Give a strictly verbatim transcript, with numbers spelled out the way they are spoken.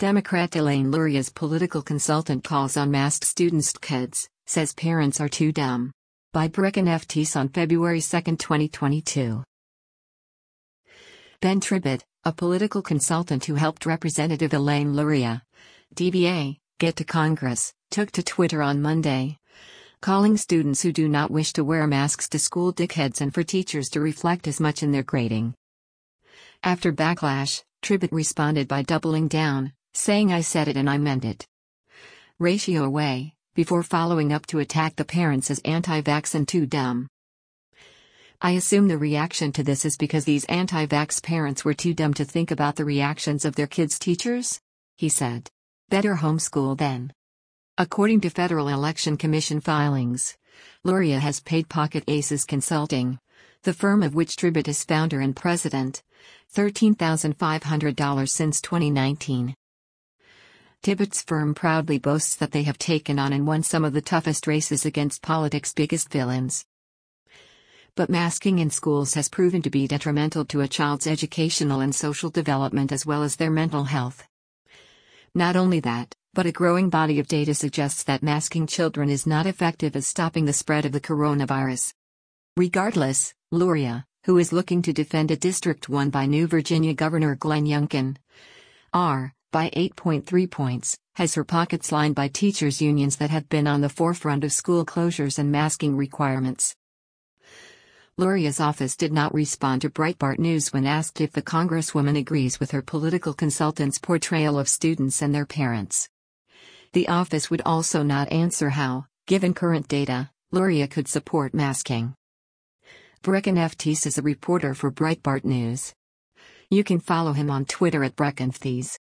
Democrat Elaine Luria's political consultant calls on masked students kids, says parents are too dumb. By Brecken F. Teese on February second, twenty twenty-two. Ben Tribbett, a political consultant who helped Representative Elaine Luria, D B A, get to Congress, took to Twitter on Monday, calling students who do not wish to wear masks to school dickheads and for teachers to reflect as much in their grading. After backlash, Tribbett responded by doubling down, saying I said it and I meant it. Ratio away, before following up to attack the parents as anti-vax and too dumb. I assume the reaction to this is because these anti-vax parents were too dumb to think about the reactions of their kids' teachers? He said. Better homeschool then. According to Federal Election Commission filings, Luria has paid Pocket Aces Consulting, the firm of which Tribbett is founder and president, thirteen thousand five hundred dollars since twenty nineteen. Tribbett's firm proudly boasts that they have taken on and won some of the toughest races against politics' biggest villains. But masking in schools has proven to be detrimental to a child's educational and social development as well as their mental health. Not only that, but a growing body of data suggests that masking children is not effective as stopping the spread of the coronavirus. Regardless, Luria, who is looking to defend a district won by New Virginia Governor Glenn Youngkin, R, by eight point three points, has her pockets lined by teachers' unions that have been on the forefront of school closures and masking requirements. Luria's office did not respond to Breitbart News when asked if the Congresswoman agrees with her political consultant's portrayal of students and their parents. The office would also not answer how, given current data, Luria could support masking. Brecken F. Teese is a reporter for Breitbart News. You can follow him on Twitter at Brecken F. Teese.